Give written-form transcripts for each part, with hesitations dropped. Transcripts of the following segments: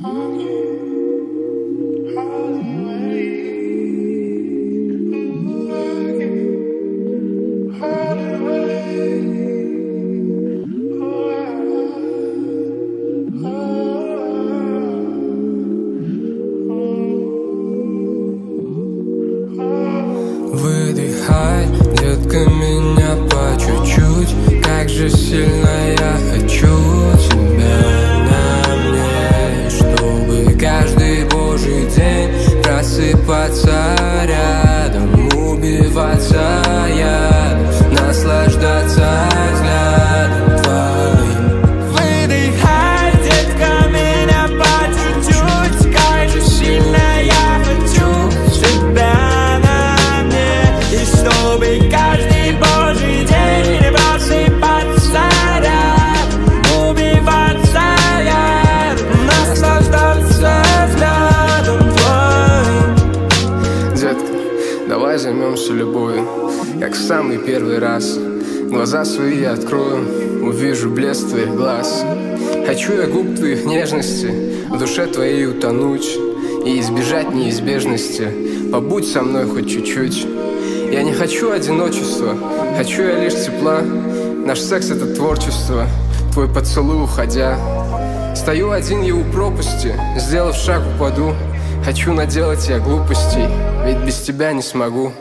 Выдыхай, детка, меня по чуть-чуть. Как же сильно я хочу тебя на мне, чтобы каждый божий день просыпаться рядом, убиваться ядом, наслаждаться взглядом твоим. Выдыхай, детка, меня по чуть-чуть. Как же сильно я хочу тебя на мне, и чтобы каждый божий день просыпаться рядом, убиваться ядом, наслаждаться взглядом твоим. Детка, давай займемся любовью, как в самый первый раз. Глаза свои я открою, увижу блеск твоих глаз. Хочу я губ твоих нежности, в душе твоей утонуть и избежать неизбежности. Побудь со мной хоть чуть-чуть. Я не хочу одиночества, хочу я лишь тепла. Наш секс — это творчество, твой поцелуй уходя. Стою один я у пропасти, сделав шаг упаду. Хочу наделать я глупостей, ведь без тебя не смогу.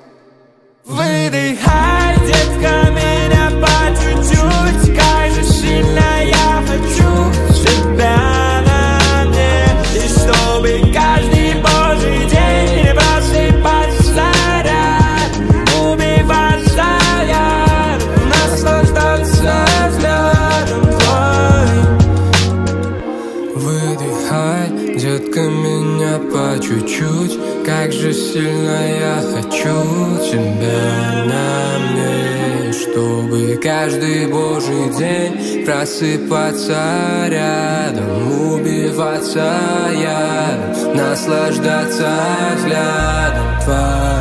Выдыхай, детка, меня по чуть-чуть. Как же сильно я хочу тебя на мне, и чтобы каждый божий день просыпаться рядом, убиваться ядом, наслаждаться взглядом твоим. Выдыхай, детка, меня по чуть-чуть. Как же сильно я хочу тебя на мне, чтобы каждый божий день просыпаться рядом, убиваться ядом, наслаждаться взглядом твоим.